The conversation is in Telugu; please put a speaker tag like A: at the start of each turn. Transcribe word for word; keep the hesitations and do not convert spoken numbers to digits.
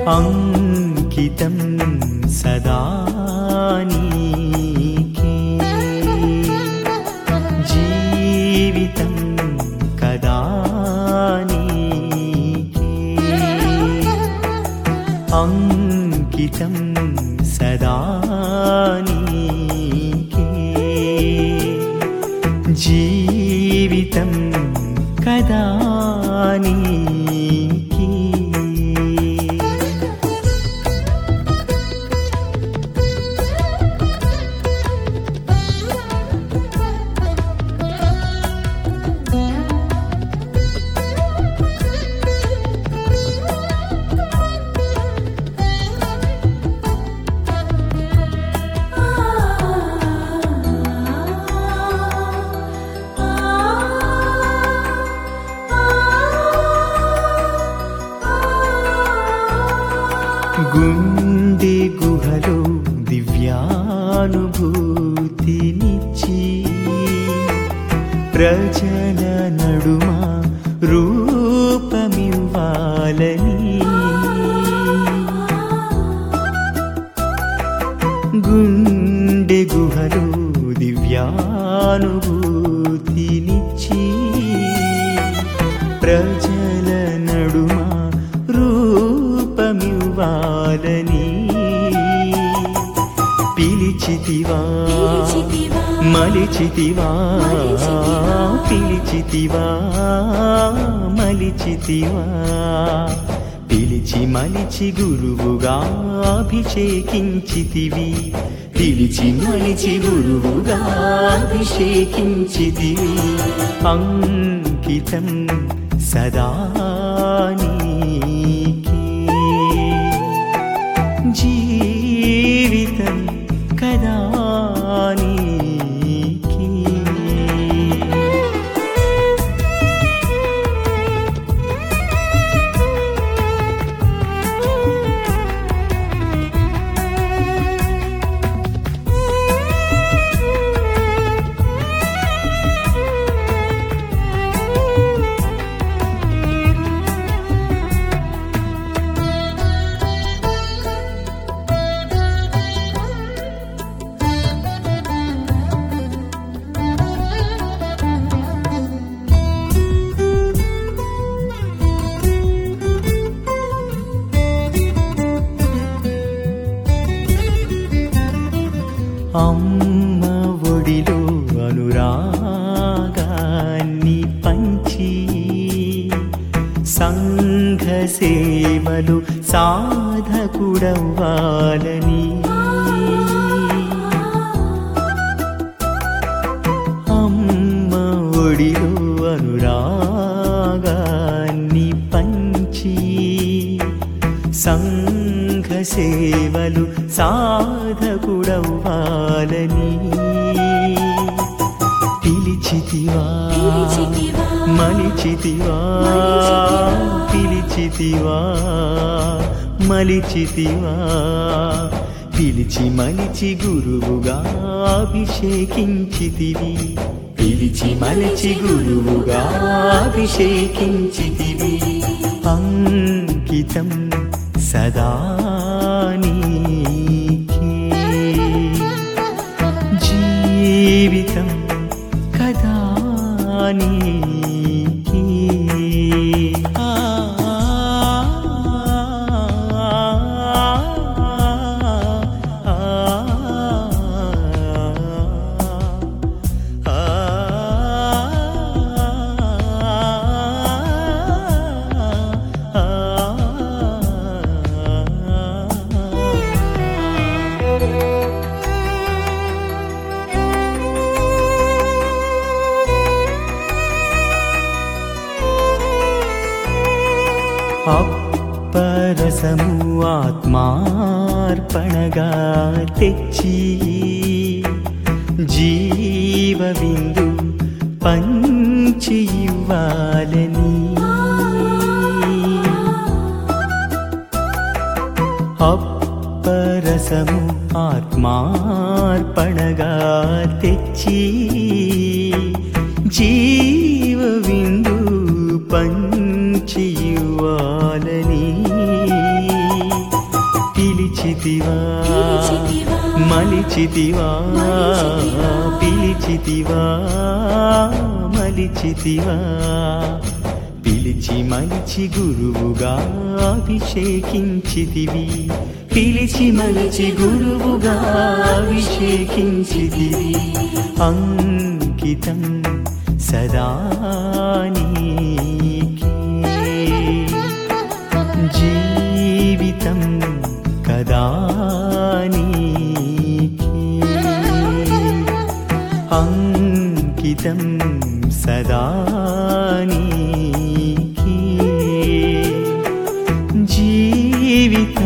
A: అంకితం సదా నీకే జీవితం కదా నీకే అంకితం సదా నీకే జీవితం కదా నీకే గుండె గుహలో దివ్యానుభూతినిచ్చి ప్రజల నడుమ రూపమివ్వాలని గుండె గుహలో దివ్యానుభూతినిచ్చి ప్రజల నడుమ రూపమివ్వాలని పిలిచితివా మలిచితివా పిలిచితివా మలిచితివా పిలిచి మలిచి గురువుగా అభిషేకించితివి పిలిచి మలిచి గురువుగా అభిషేకించితివి అంకితం సదా నీకే జీవితం కదా నీకే అమ్మ ఒడిలో అనురాగాన్ని పంచి సంఘ సేవలు సాధకుడవ్వాలని అమ్మ ఒడిలో అనురాగాన్ని పంచి సంఘ సేవలు సాధకుడవ్వాలని పిలిచితివా మలిచితివా పిలిచితివా మలిచితివా పిలిచి మలిచి గురువుగా అభిషేకించితివి పిలిచి మలిచి గురువుగా అభిషేకించితివి అంకితం సదా నీకే జీవితం కదా నీకే ఆ అప్పరసము ఆత్మార్పణగా తెచ్చి జీవ విందు పంచి ఇవ్వాలని అప్పరసము ఆత్మార్పణగా తెచ్చి జీవ విందు పంచి ఇవ్వాలని మలిచితివా పిలిచితివా మలిచితివా పిలిచి మలిచి గురువుగా అభిషేకించితివి పిలిచి మలిచి గురువుగా అభిషేకించితివి అంకితం సదా నీకే జీవితం కదా నీకే అంకితం సదా నీకే జీవితం